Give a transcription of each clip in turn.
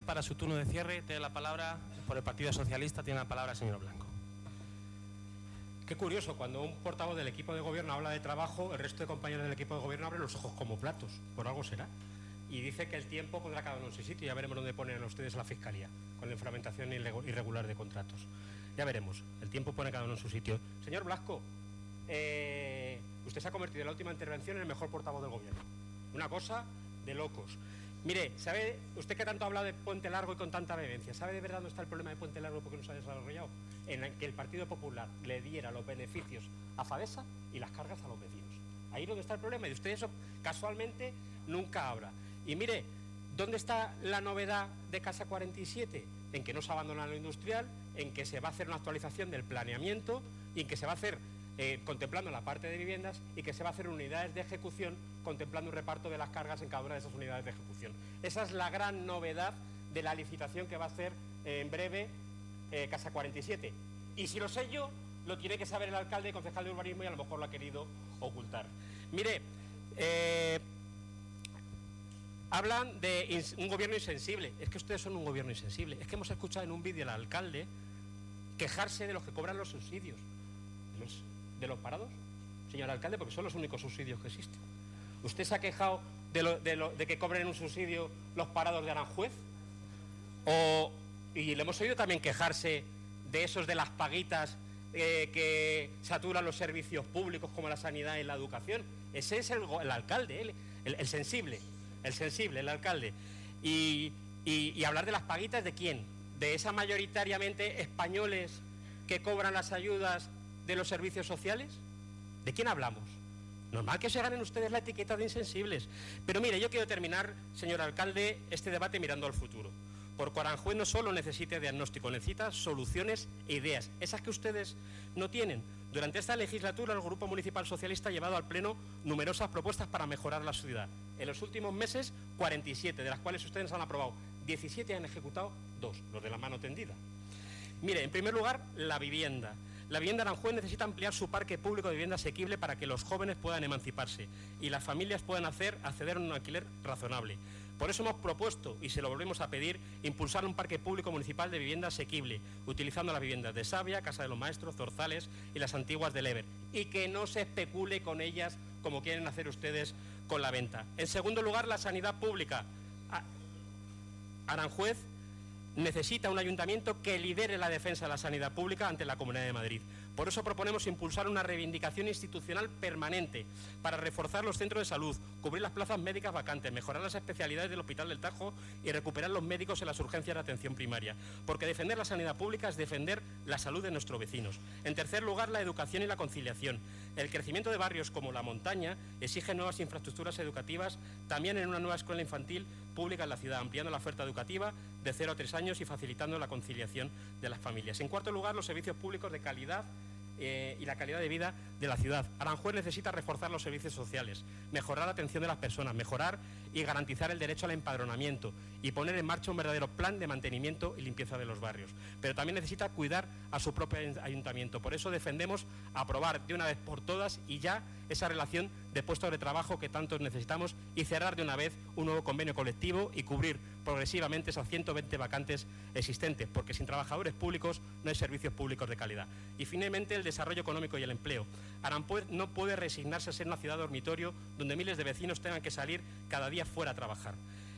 para su turno de cierre. Tiene la palabra, por el Partido Socialista, tiene la palabra el señor Blanco. Qué curioso, cuando un portavoz del equipo de gobierno habla de trabajo, el resto de compañeros del equipo de gobierno abren los ojos como platos, por algo será. Y dice que el tiempo pondrá cada uno en su sitio, ya veremos dónde ponen a ustedes a la Fiscalía, con la inframentación irregular de contratos. Ya veremos, el tiempo pone cada uno en su sitio. Señor Blasco, usted se ha convertido en la última intervención en el mejor portavoz del gobierno. Una cosa de locos. Mire, ¿sabe usted que tanto ha hablado de Puente Largo y con tanta vehemencia? ¿Sabe de verdad dónde está el problema de Puente Largo porque no se ha desarrollado? En el que el Partido Popular le diera los beneficios a Fadesa y las cargas a los vecinos. Ahí es donde está el problema, y usted eso casualmente nunca habla. Y mire, ¿dónde está la novedad de Casa 47? En que no se abandona lo industrial, en que se va a hacer una actualización del planeamiento y en que se va a hacer contemplando la parte de viviendas y que se va a hacer unidades de ejecución contemplando un reparto de las cargas en cada una de esas unidades de ejecución. Esa es la gran novedad de la licitación que va a hacer en breve Casa 47. Y si lo sé yo, lo tiene que saber el alcalde y concejal de urbanismo y a lo mejor lo ha querido ocultar. Mire, hablan de un gobierno insensible. Es que ustedes son un gobierno insensible. Es que hemos escuchado en un vídeo al alcalde quejarse de los que cobran los subsidios. ¿De los parados, señor alcalde? Porque son los únicos subsidios que existen. ¿Usted se ha quejado de que cobren un subsidio los parados de Aranjuez? Y le hemos oído también quejarse de esos de las paguitas que saturan los servicios públicos como la sanidad y la educación. Ese es el alcalde, el sensible, el alcalde. Y hablar de las paguitas, ¿de quién? ¿De esas mayoritariamente españoles que cobran las ayudas de los servicios sociales? ¿De quién hablamos? Normal que se ganen ustedes la etiqueta de insensibles. Pero mire, yo quiero terminar, señor alcalde, este debate mirando al futuro. Porque Aranjuez no solo necesita diagnóstico, necesita soluciones e ideas, esas que ustedes no tienen. Durante esta legislatura el Grupo Municipal Socialista ha llevado al Pleno numerosas propuestas para mejorar la ciudad. En los últimos meses, 47, de las cuales ustedes han aprobado 17 y han ejecutado 2, los de la mano tendida. Mire, en primer lugar, la vivienda. La vivienda de Aranjuez necesita ampliar su parque público de vivienda asequible para que los jóvenes puedan emanciparse y las familias puedan acceder a un alquiler razonable. Por eso hemos propuesto, y se lo volvemos a pedir, impulsar un parque público municipal de vivienda asequible, utilizando las viviendas de Sabia, Casa de los Maestros, Zorzales y las antiguas del Ever, y que no se especule con ellas como quieren hacer ustedes con la venta. En segundo lugar, la sanidad pública. Aranjuez necesita un ayuntamiento que lidere la defensa de la sanidad pública ante la Comunidad de Madrid. Por eso proponemos impulsar una reivindicación institucional permanente para reforzar los centros de salud, cubrir las plazas médicas vacantes, mejorar las especialidades del Hospital del Tajo y recuperar los médicos en las urgencias de atención primaria. Porque defender la sanidad pública es defender la salud de nuestros vecinos. En tercer lugar, la educación y la conciliación. El crecimiento de barrios como La Montaña exige nuevas infraestructuras educativas, también en una nueva escuela infantil pública en la ciudad, ampliando la oferta educativa de 0 a 3 años y facilitando la conciliación de las familias. En cuarto lugar, los servicios públicos de calidad y la calidad de vida de la ciudad. Aranjuez necesita reforzar los servicios sociales, mejorar la atención de las personas, mejorar y garantizar el derecho al empadronamiento y poner en marcha un verdadero plan de mantenimiento y limpieza de los barrios. Pero también necesita cuidar a su propio ayuntamiento. Por eso defendemos aprobar de una vez por todas y ya esa relación de puestos de trabajo que tanto necesitamos y cerrar de una vez un nuevo convenio colectivo y cubrir progresivamente esas 120 vacantes existentes, porque sin trabajadores públicos no hay servicios públicos de calidad. Y finalmente, el desarrollo económico y el empleo. Aranjuez no puede resignarse a ser una ciudad dormitorio donde miles de vecinos tengan que salir cada día fuera a trabajar.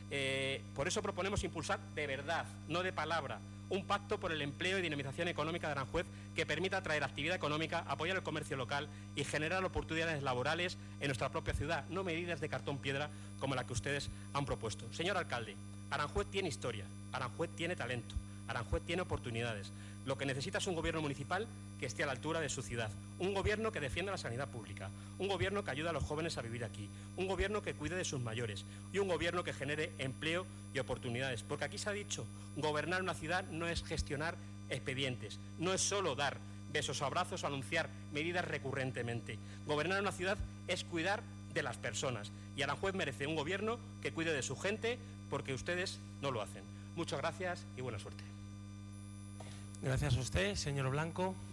Por eso proponemos impulsar de verdad, no de palabra, un pacto por el empleo y dinamización económica de Aranjuez que permita atraer actividad económica, apoyar el comercio local y generar oportunidades laborales en nuestra propia ciudad, no medidas de cartón piedra como la que ustedes han propuesto. Señor alcalde, Aranjuez tiene historia, Aranjuez tiene talento, Aranjuez tiene oportunidades. Lo que necesita es un gobierno municipal que esté a la altura de su ciudad, un gobierno que defienda la sanidad pública, un gobierno que ayude a los jóvenes a vivir aquí, un gobierno que cuide de sus mayores y un gobierno que genere empleo y oportunidades. Porque aquí se ha dicho, gobernar una ciudad no es gestionar expedientes, no es solo dar besos o abrazos o anunciar medidas recurrentemente. Gobernar una ciudad es cuidar de las personas y Aranjuez merece un gobierno que cuide de su gente porque ustedes no lo hacen. Muchas gracias y buena suerte. Gracias a usted, señor Blanco.